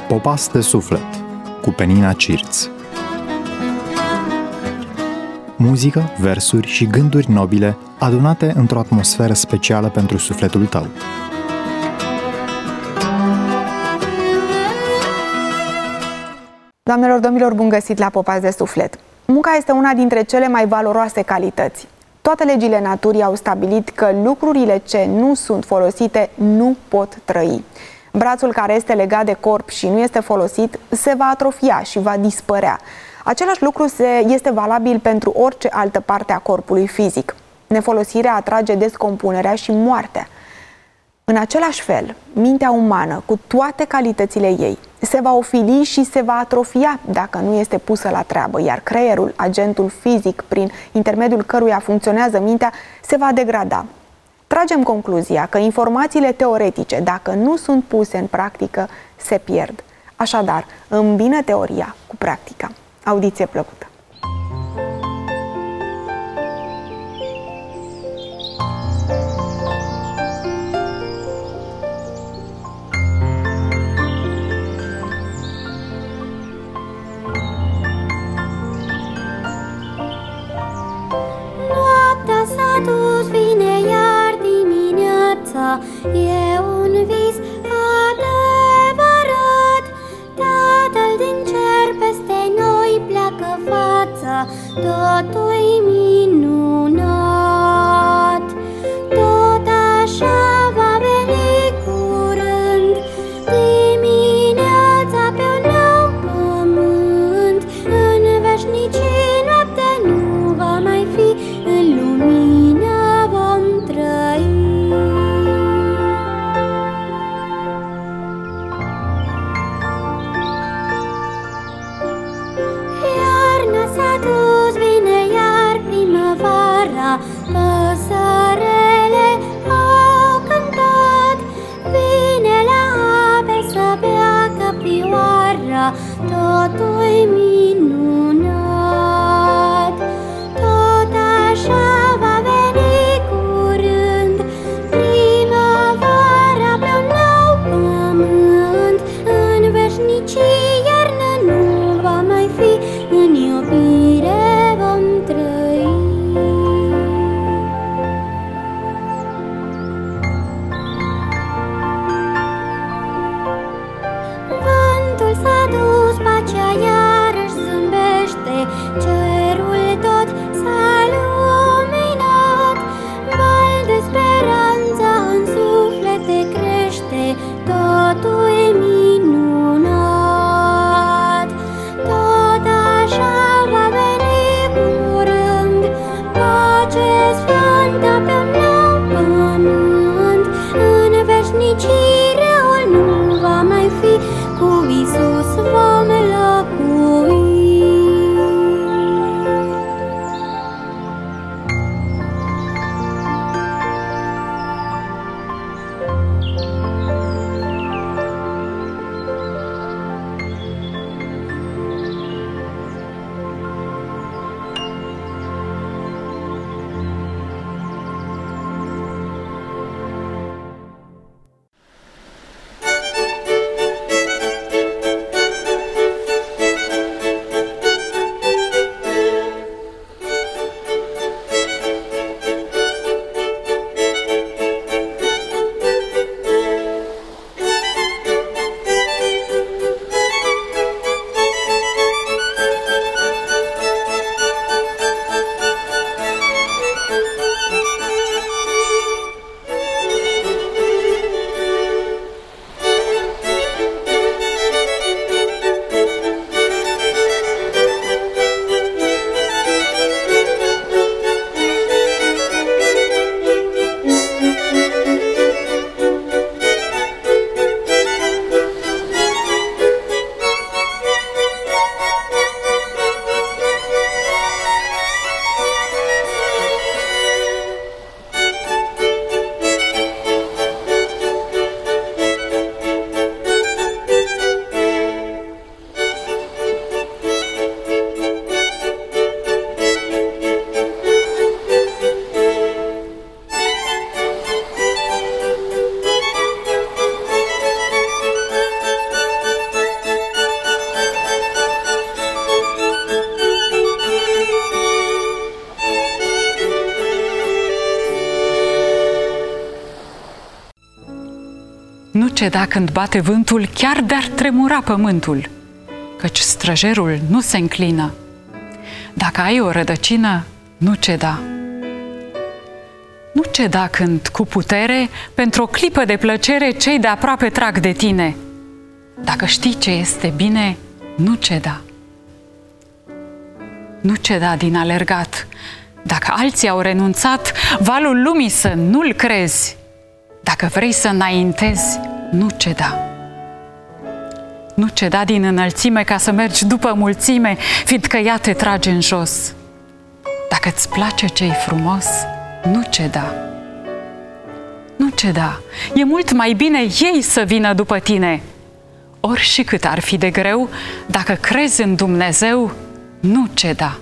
Popas de suflet cu Penina Cirț. Muzică, versuri și gânduri nobile adunate într-o atmosferă specială pentru sufletul tău. Doamnelor, domnilor, bun găsit la Popas de suflet. Munca este una dintre cele mai valoroase calități. Toate legile naturii au stabilit că lucrurile ce nu sunt folosite nu pot trăi. Brațul care este legat de corp și nu este folosit se va atrofia și va dispărea. Același lucru este valabil pentru orice altă parte a corpului fizic. Nefolosirea atrage descompunerea și moartea. În același fel, mintea umană, cu toate calitățile ei, se va ofili și se va atrofia dacă nu este pusă la treabă, iar creierul, agentul fizic prin intermediul căruia funcționează mintea, se va degrada. Tragem concluzia că informațiile teoretice, dacă nu sunt puse în practică, se pierd. Așadar, îmbină teoria cu practica. Audiție plăcută! Noaptea s-a dus, vine iar dimineața, e un vis adevărat. Tatăl din cer peste noi pleacă fața, totul-i minunat. Tot așa va veni curând dimineața pe un nou pământ. În veșnicii noapte nu va mai fi, în lumină vom trăi. Iarna s-a dus, vine iar primăvara, Nu ceda când bate vântul, chiar de-ar tremura pământul, căci străjerul nu se înclină. Dacă ai o rădăcină, nu ceda. Nu ceda când, cu putere, pentru o clipă de plăcere, cei de aproape trag de tine. Dacă știi ce este bine, nu ceda. Nu ceda din alergat. Dacă alții au renunțat, valul lumii să nu-l crezi. Dacă vrei să înaintezi, nu ceda. Nu ceda din înălțime ca să mergi după mulțime, fiindcă ea te trage în jos. Dacă-ți place ce-i frumos, nu ceda. Nu ceda. E mult mai bine ei să vină după tine. Ori și cât ar fi de greu, dacă crezi în Dumnezeu, nu ceda.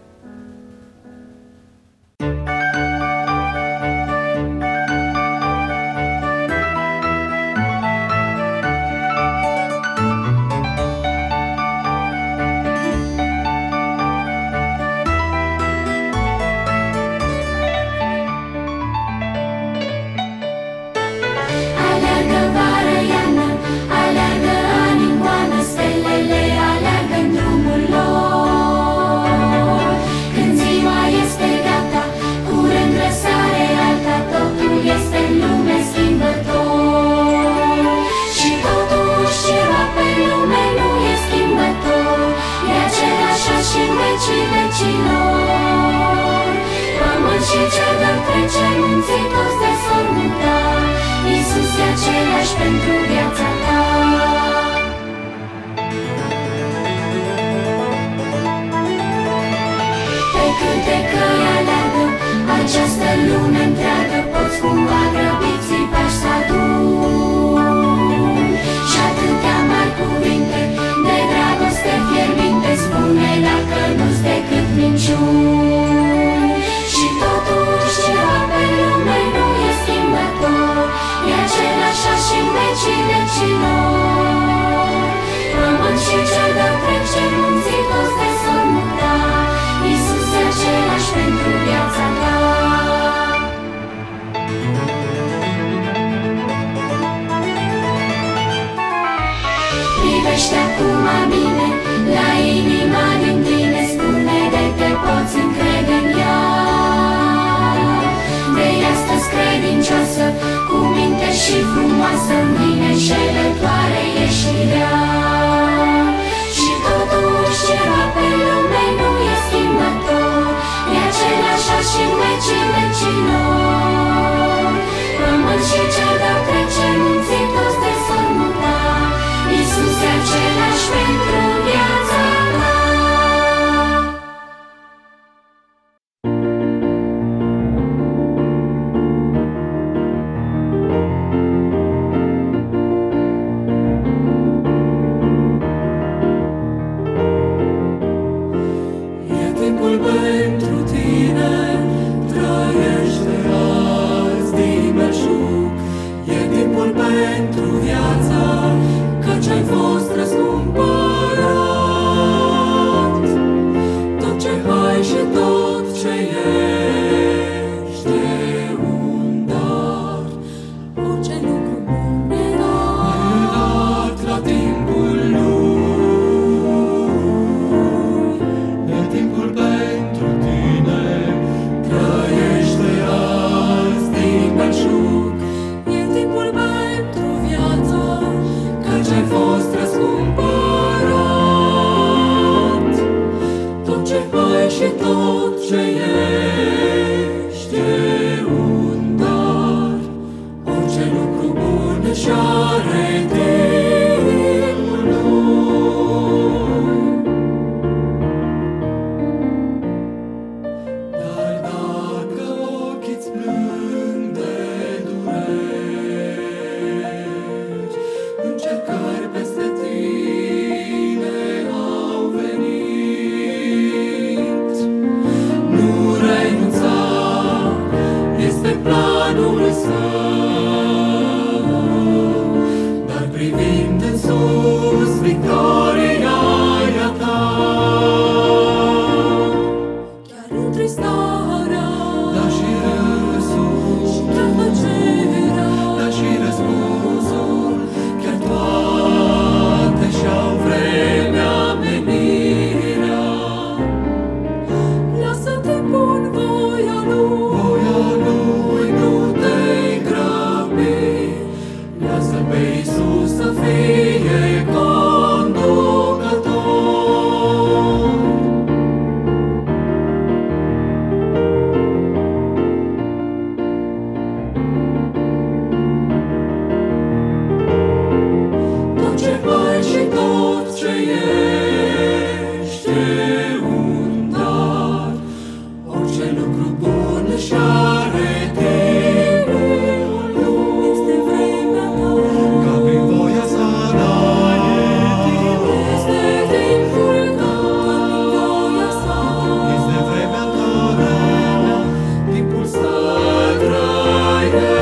Această lume întreagă poți cumva grăbiți-i pași să adun. Și atâtea mari cuvinte de dragoste fierbinte spune dacă nu-s decât minciuni. Și totuși ceva pe lume nu e schimbător, e același și în vecii vecilor. Pământ și cer de trece, munții toți de s-or muta, Iisus e același pentru viața ta. Privește acum bine la inima din tine, spune de te poți încrede în ea. De astăzi credincioasă, cu minte și frumoasă, mâine înșelătoare e și rea. Și totuși ceva pe lume nu e schimbător, e același și în vecii vecilor. Pământ și cer de-au trece, munții toți de s-or muta, Iisus e același pentru viața ta. E timpul pentru tine, trăiește azi din belșug. E timpul pentru viața, căci ai fost răscumpărat. Tot ce ai și tot ce ești e un dar. Orice lucru bun e dat la timpul lui. E timpul pentru tine, trăiește azi din belșug. E timpul pentru viața, pe Iisus să fie conducător. Tot ce ai și tot ce ești e un dar, orice lucru bun își are timpul lui. Este vremea ta, Ca prin voia sa este timpul tău, ca prin voia sa. este vremea ta, timpul să trăiești.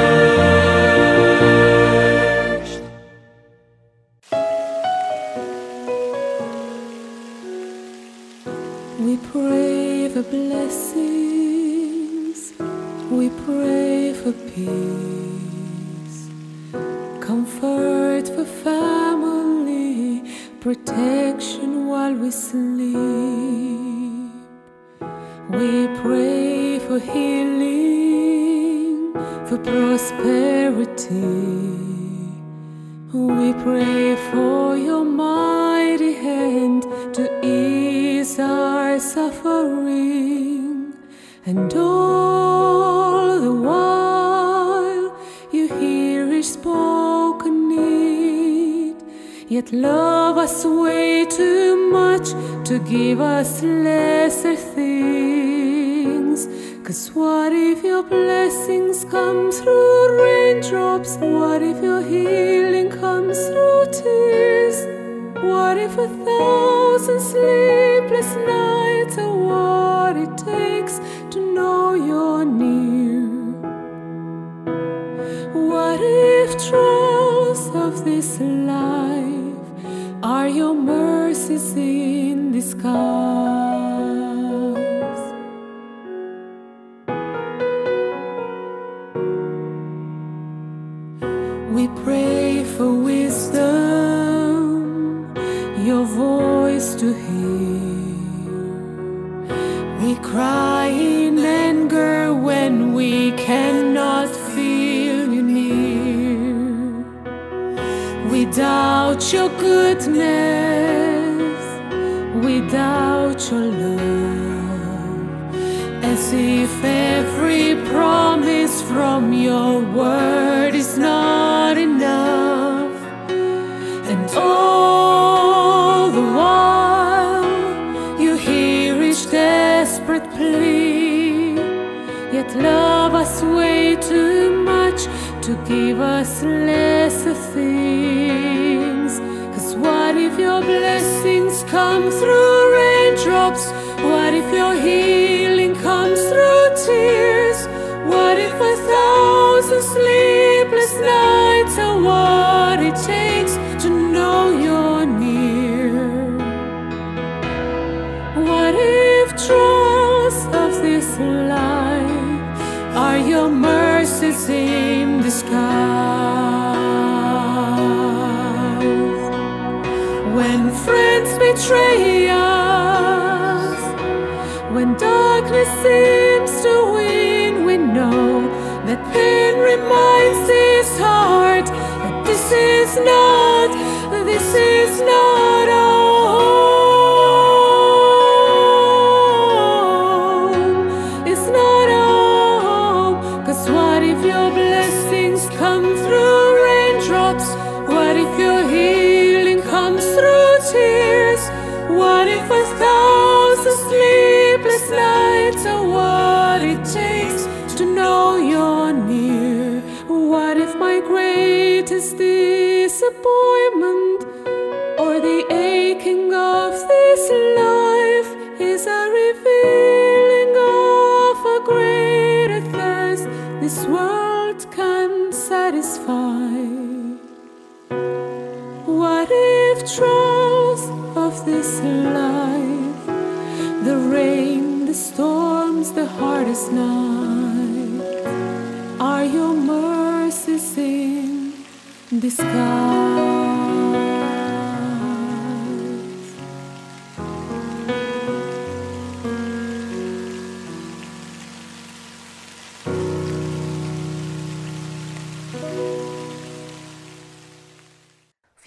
We pray for blessings, we pray for peace, comfort for family, protection while we sleep. We pray for healing, for prosperity. We pray for your mighty hand to ease our suffering, and all the while you hear each spoken need, yet love us way too much to give us lesser things. 'Cause what if your blessings come through raindrops? What if your healing comes through tears? What if 1,000 sleepless nights are what it takes to know you're near? What if trials of this life are your mercies in disguise? We pray for wisdom, your voice to hear. We cry in anger when we cannot feel you near. We doubt your goodness, we doubt your love, as if every promise from your word is not enough. And all the while you hear each desperate plea, yet love us way too much to give us lesser things. 'Cause what if your blessings come through raindrops? What if your healing comes through tears? What if 1,000 sleepless nights are what it takes to know you're near? What if trials of this life are your mercies in disguise? When friends betray us, when darkness seems to win, we know that pain reminds his heart that this is not home. It's not home. 'Cause what if your blessings come through raindrops? What if your healing comes through tears? What if 1,000 sleepless nights are what it takes to know you're near? What if my greatest disappointment or the aching of this life is a revealing of a greater thirst this world can satisfy? What if trials of this life, the rain, the storms, the hardest night, are your mercies in disguise?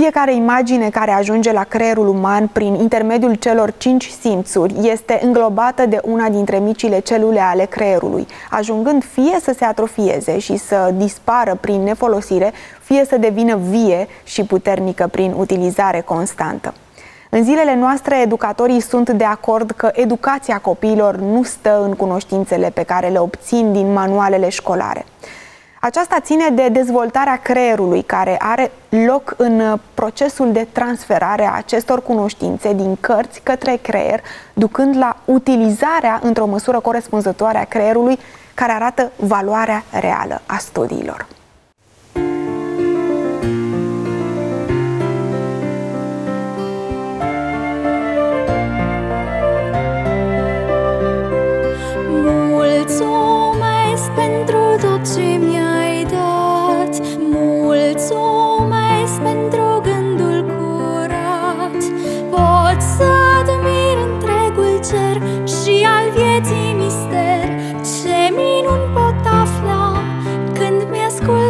Fiecare imagine care ajunge la creierul uman prin intermediul celor 5 simțuri este înglobată de una dintre micile celule ale creierului, ajungând fie să se atrofieze și să dispară prin nefolosire, fie să devină vie și puternică prin utilizare constantă. În zilele noastre, educatorii sunt de acord că educația copiilor nu stă în cunoștințele pe care le obțin din manualele școlare. Aceasta ține de dezvoltarea creierului, care are loc în procesul de transferare a acestor cunoștințe din cărți către creier, ducând la utilizarea într-o măsură corespunzătoare a creierului, care arată valoarea reală a studiilor. Mulțumesc pentru tot ce mi-ai dat, mulțumesc pentru gândul curat. Pot să admir întregul cer și al vieții mister. Ce minuni pot afla când mi-ascult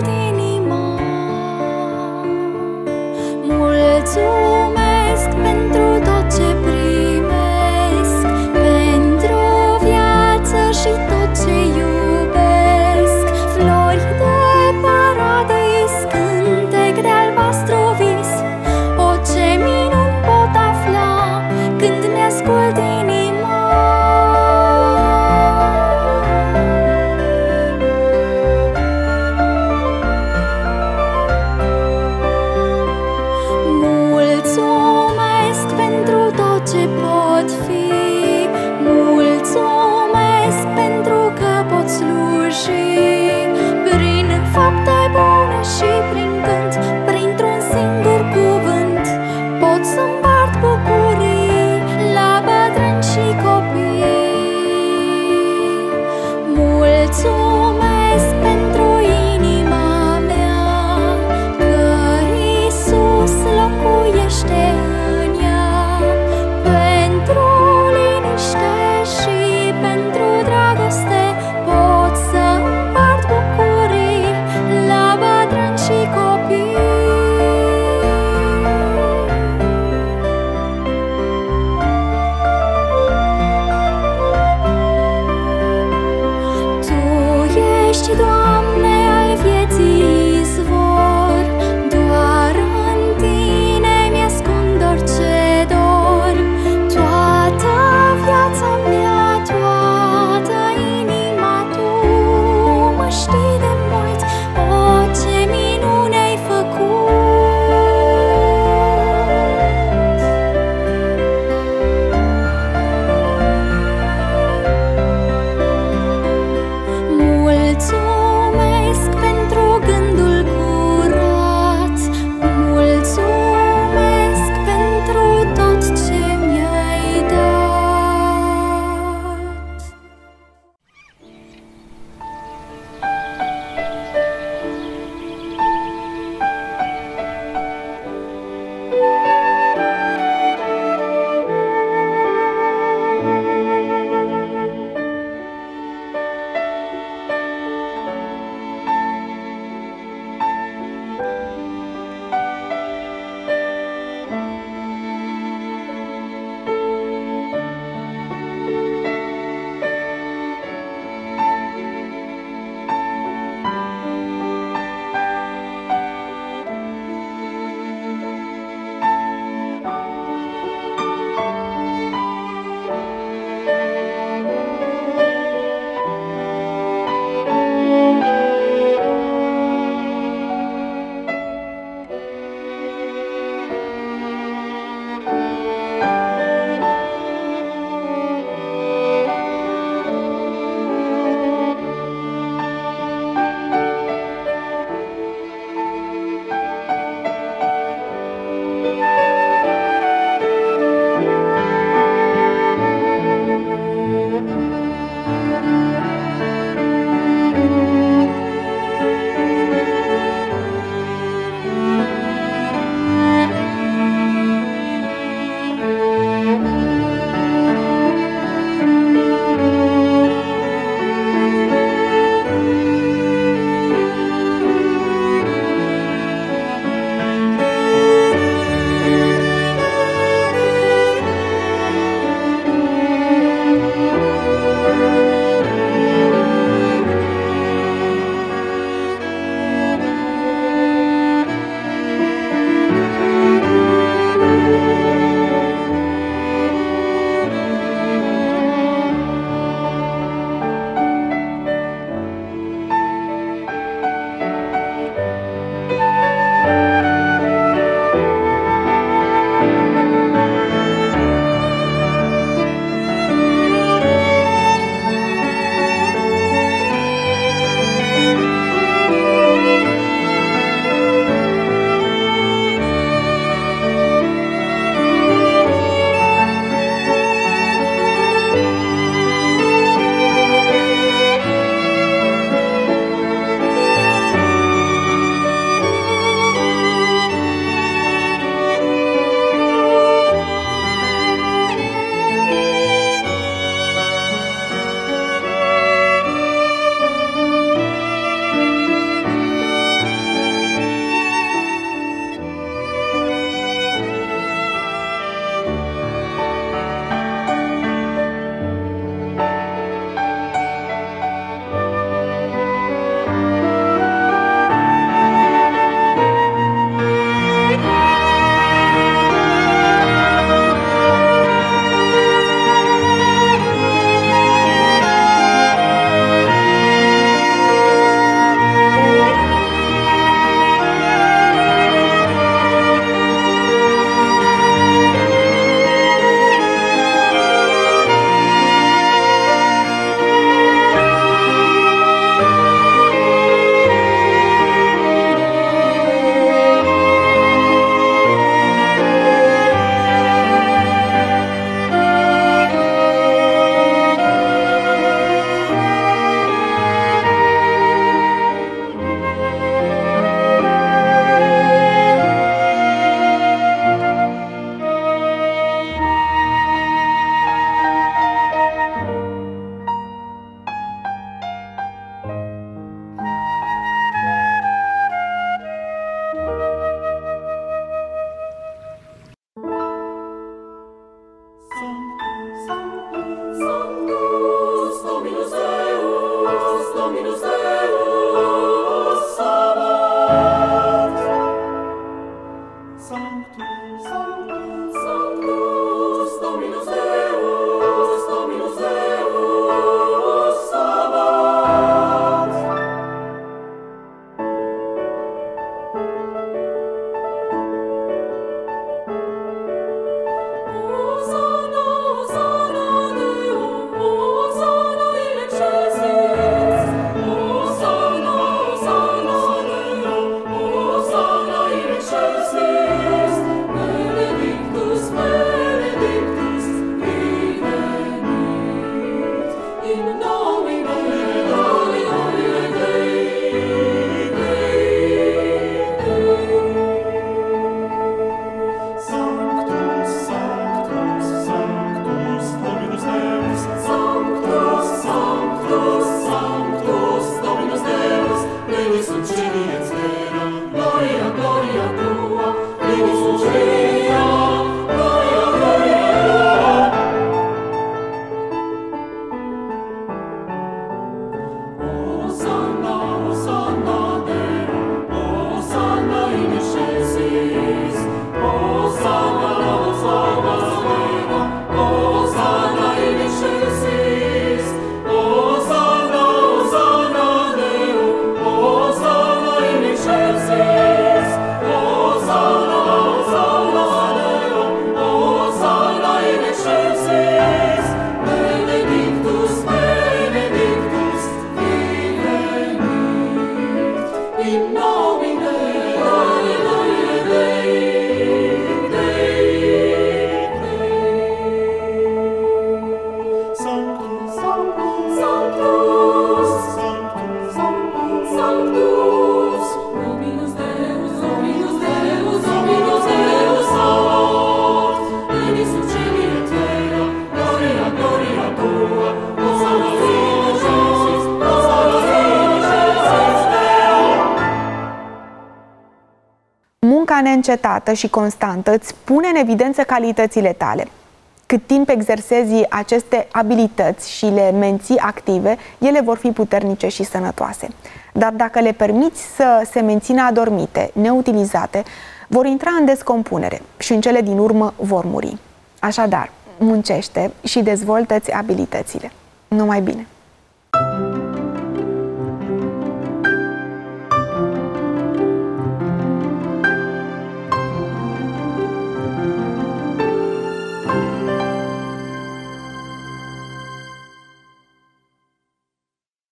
Munca neîncetată și constantă îți pune în evidență calitățile tale. Cât timp exersezi aceste abilități și le menții active, ele vor fi puternice și sănătoase. Dar dacă le permiți să se mențină adormite, neutilizate, vor intra în descompunere și în cele din urmă vor muri. Așadar, muncește și dezvoltă-ți abilitățile. Numai bine!